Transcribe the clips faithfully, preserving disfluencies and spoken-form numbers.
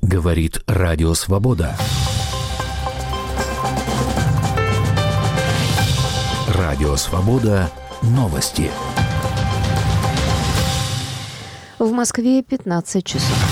Говорит Радио Свобода. Радио Свобода. Новости. В Москве пятнадцать часов.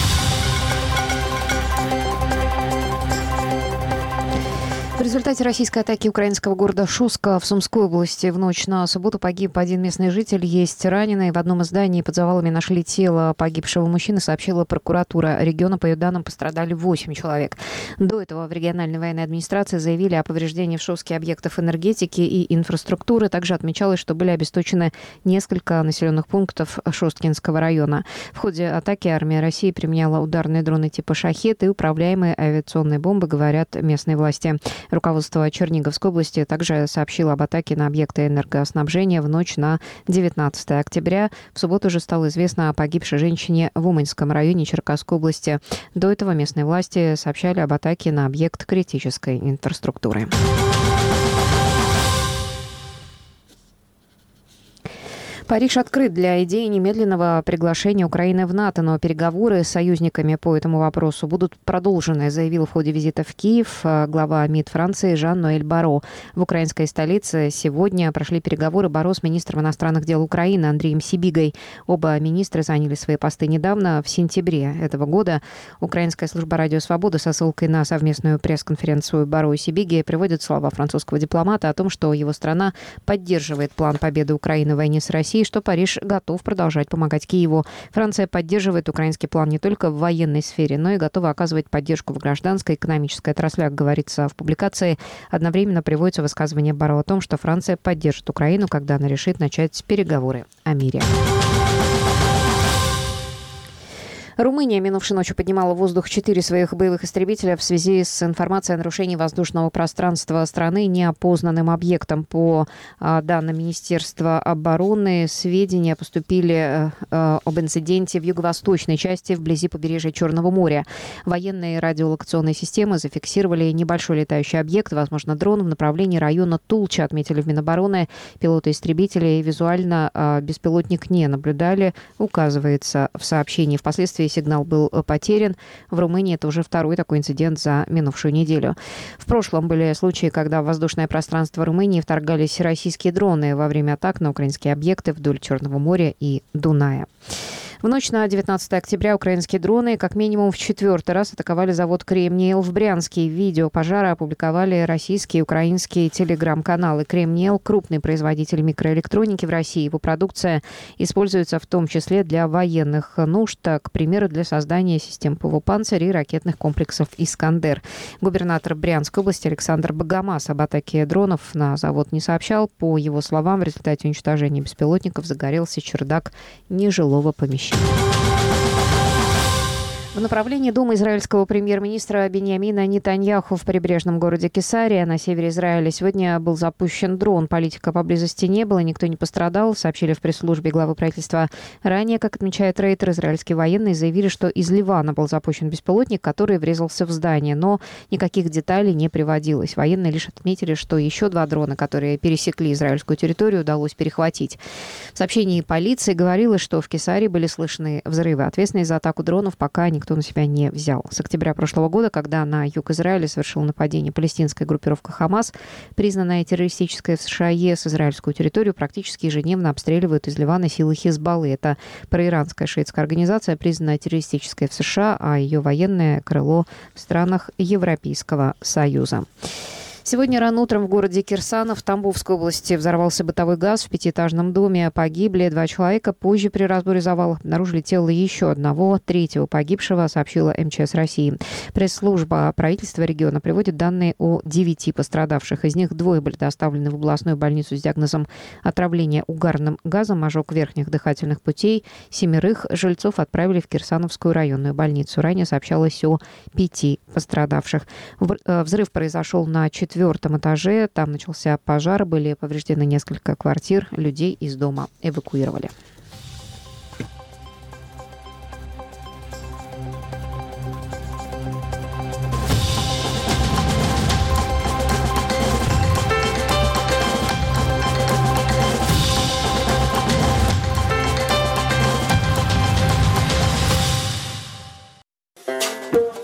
В результате российской атаки украинского города Шуска в Сумской области в ночь на субботу погиб один местный житель, есть раненый. В одном из зданий под завалами нашли тело погибшего мужчины, сообщила прокуратура региона. По ее данным, пострадали восемь человек. До этого в региональной военной администрации заявили о повреждении в Шуске объектов энергетики и инфраструктуры. Также отмечалось, что были обесточены несколько населенных пунктов Шосткинского района. В ходе атаки армия России применяла ударные дроны типа «Шахед» и управляемые авиационные бомбы, говорят местные власти. Руководство Черниговской области также сообщило об атаке на объекты энергоснабжения в ночь на девятнадцатое октября. В субботу же стало известно о погибшей женщине в Уманском районе Черкасской области. До этого местные власти сообщали об атаке на объект критической инфраструктуры. Париж открыт для идеи немедленного приглашения Украины в НАТО, но переговоры с союзниками по этому вопросу будут продолжены, заявил в ходе визита в Киев глава МИД Франции Жан-Ноэль Барро. В украинской столице сегодня прошли переговоры Барро с министром иностранных дел Украины Андреем Сибигой. Оба министра заняли свои посты недавно, в сентябре этого года. Украинская служба «Радио Свобода» со ссылкой на совместную пресс-конференцию Барро и Сибиги приводит слова французского дипломата о том, что его страна поддерживает план победы Украины в войне с Россией, и что Париж готов продолжать помогать Киеву. Франция поддерживает украинский план не только в военной сфере, но и готова оказывать поддержку в гражданской и экономической отраслях, говорится в публикации. Одновременно приводится высказывание Барро о том, что Франция поддержит Украину, когда она решит начать переговоры о мире. Румыния минувшей ночью поднимала в воздух четыре своих боевых истребителя в связи с информацией о нарушении воздушного пространства страны неопознанным объектом. По а, данным Министерства обороны, сведения поступили а, об инциденте в юго-восточной части вблизи побережья Черного моря. Военные радиолокационные системы зафиксировали небольшой летающий объект, возможно, дрон, в направлении района Тулча, отметили в Минобороны. Пилоты истребителей визуально а, беспилотник не наблюдали, указывается в сообщении. Впоследствии сигнал был потерян. В Румынии это уже второй такой инцидент за минувшую неделю. В прошлом были случаи, когда в воздушное пространство Румынии вторгались российские дроны во время атак на украинские объекты вдоль Черного моря и Дуная. В ночь на девятнадцатое октября украинские дроны как минимум в четвертый раз атаковали завод «Кремниел» в Брянске. Видео пожара опубликовали российские и украинские телеграм-каналы. «Кремниел» – крупный производитель микроэлектроники в России. Его продукция используется в том числе для военных нужд, к примеру, для создания систем ПВО «Панцирь» и ракетных комплексов «Искандер». Губернатор Брянской области Александр Богомаз об атаке дронов на завод не сообщал. По его словам, в результате уничтожения беспилотников загорелся чердак нежилого помещения. В направлении дома израильского премьер-министра Биньямина Нетаньяху в прибрежном городе Кесария на севере Израиля сегодня был запущен дрон. Политика поблизости не было, никто не пострадал, сообщили в пресс-службе главы правительства. Ранее, как отмечает Рейтер, израильские военные заявили, что из Ливана был запущен беспилотник, который врезался в здание, но никаких деталей не приводилось. Военные лишь отметили, что еще два дрона, которые пересекли израильскую территорию, удалось перехватить. В сообщении полиции говорилось, что в Кесарии были слышны взрывы. Ответственность за атаку дронов пока никто на себя не взял. С октября прошлого года, когда на юг Израиля совершила нападение палестинская группировка «Хамас», признанная террористической в США, ЕС, израильскую территорию практически ежедневно обстреливают из Ливана силы Хизбаллы. Это проиранская шиитская организация, признанная террористической в США, а ее военное крыло в странах Европейского Союза. Сегодня рано утром в городе Кирсанов Тамбовской области взорвался бытовой газ в пятиэтажном доме. Погибли два человека. Позже при разборе завалов обнаружили тело еще одного, третьего погибшего, сообщила эм че эс России. Пресс-служба правительства региона приводит данные о девяти пострадавших. Из них двое были доставлены в областную больницу с диагнозом отравления угарным газом, ожог верхних дыхательных путей. Семерых жильцов отправили в Кирсановскую районную больницу. Ранее сообщалось о пяти пострадавших. Взрыв произошел на четвертом В четвертом этаже. Там начался пожар, были повреждены несколько квартир, людей из дома эвакуировали.